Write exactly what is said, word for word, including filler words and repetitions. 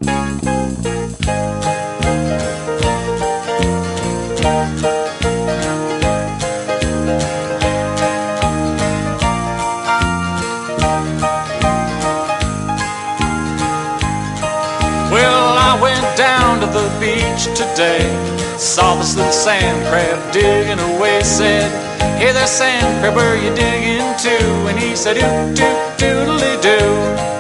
Well, I went down to the beach today, saw this little sand crab digging away. Said, "Hey there, sand crab, where you digging to?" And he said, "Oot, toot, doodly-doo."